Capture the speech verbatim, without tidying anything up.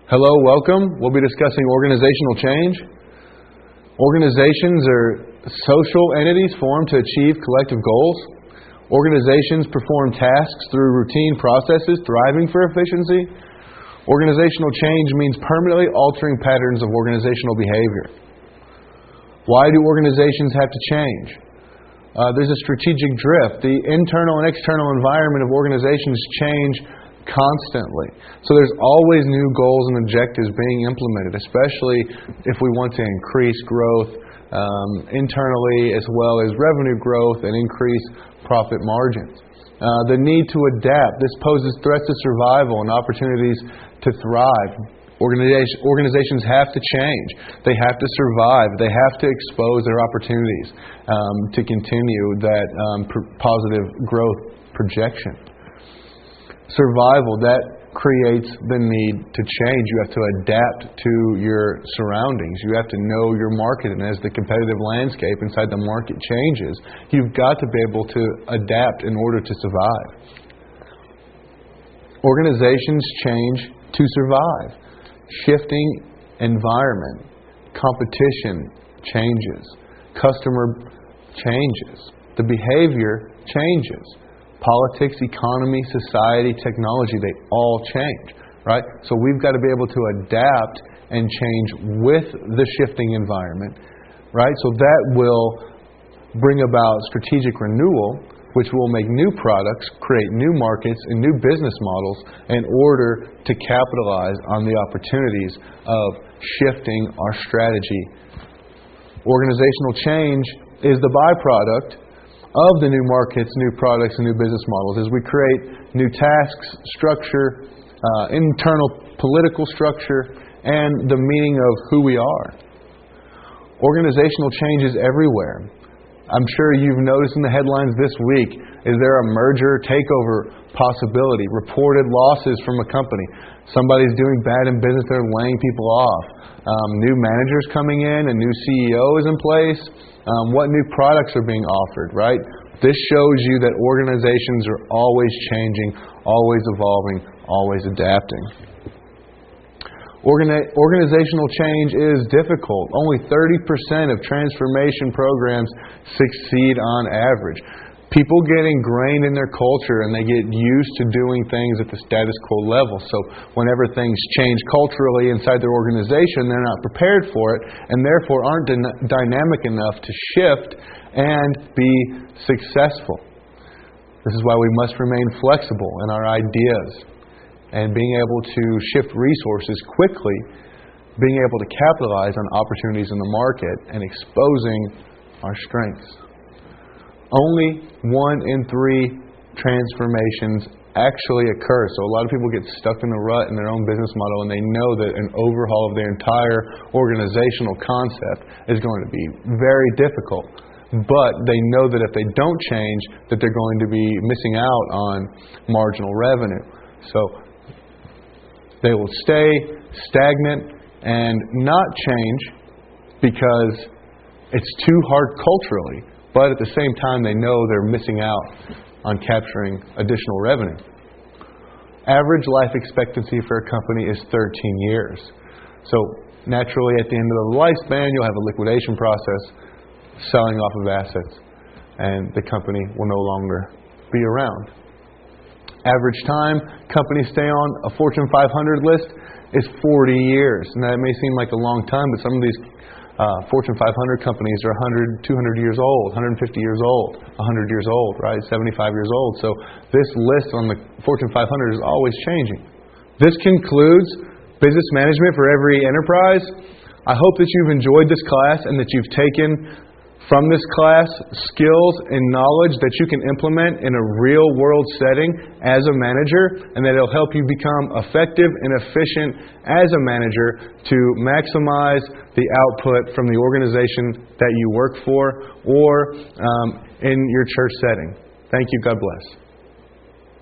Hello, welcome. We'll be discussing organizational change. Organizations are social entities formed to achieve collective goals. Organizations perform tasks through routine processes, thriving for efficiency. Organizational change means permanently altering patterns of organizational behavior. Why do organizations have to change? Uh, there's a strategic drift. The internal and external environment of organizations change constantly. So there's always new goals and objectives being implemented, especially if we want to increase growth um, internally as well as revenue growth and increase profit margins. Uh, the need to adapt. This poses threats to survival and opportunities to thrive. Organization, organizations have to change. They have to survive. They have to expose their opportunities um, to continue that um, pr- positive growth projection. Survival, that creates the need to change. You have to adapt to your surroundings. You have to know your market. And as the competitive landscape inside the market changes, you've got to be able to adapt in order to survive. Organizations change to survive. Shifting environment, competition changes, customer changes, the behavior changes, politics, economy, society, technology, they all change, right? So we've got to be able to adapt and change with the shifting environment, right? So that will bring about strategic renewal, which will make new products, create new markets and new business models in order to capitalize on the opportunities of shifting our strategy. Organizational change is the byproduct of the new markets, new products, and new business models as we create new tasks, structure, uh, internal political structure, and the meaning of who we are. Organizational change is everywhere. I'm sure you've noticed in the headlines this week, is there a merger takeover possibility? Reported losses from a company. Somebody's doing bad in business, they're laying people off. Um, new managers coming in, a new C E O is in place. Um, what new products are being offered, right? This shows you that organizations are always changing, always evolving, always adapting. Organi- organizational change is difficult. Only thirty percent of transformation programs succeed on average. People get ingrained in their culture and they get used to doing things at the status quo level. So whenever things change culturally inside their organization, they're not prepared for it and therefore aren't din- dynamic enough to shift and be successful. This is why we must remain flexible in our ideas. And being able to shift resources quickly, being able to capitalize on opportunities in the market, and exposing our strengths. Only one in three transformations actually occur. So a lot of people get stuck in a rut in their own business model, and they know that an overhaul of their entire organizational concept is going to be very difficult. But they know that if they don't change, that they're going to be missing out on marginal revenue. So they will stay stagnant and not change because it's too hard culturally. But at the same time, they know they're missing out on capturing additional revenue. Average life expectancy for a company is thirteen years. So naturally, at the end of the lifespan, you'll have a liquidation process, selling off of assets, and the company will no longer be around. Average time companies stay on a Fortune five hundred list is forty years. And that may seem like a long time, but some of these uh, Fortune five hundred companies are one hundred, two hundred years old, one hundred fifty years old, one hundred years old, right? seventy-five years old. So this list on the Fortune five hundred is always changing. This concludes business management for every enterprise. I hope that you've enjoyed this class and that you've taken from this class skills and knowledge that you can implement in a real world setting as a manager, and that it'll help you become effective and efficient as a manager to maximize the output from the organization that you work for or um, in your church setting. Thank you. God bless.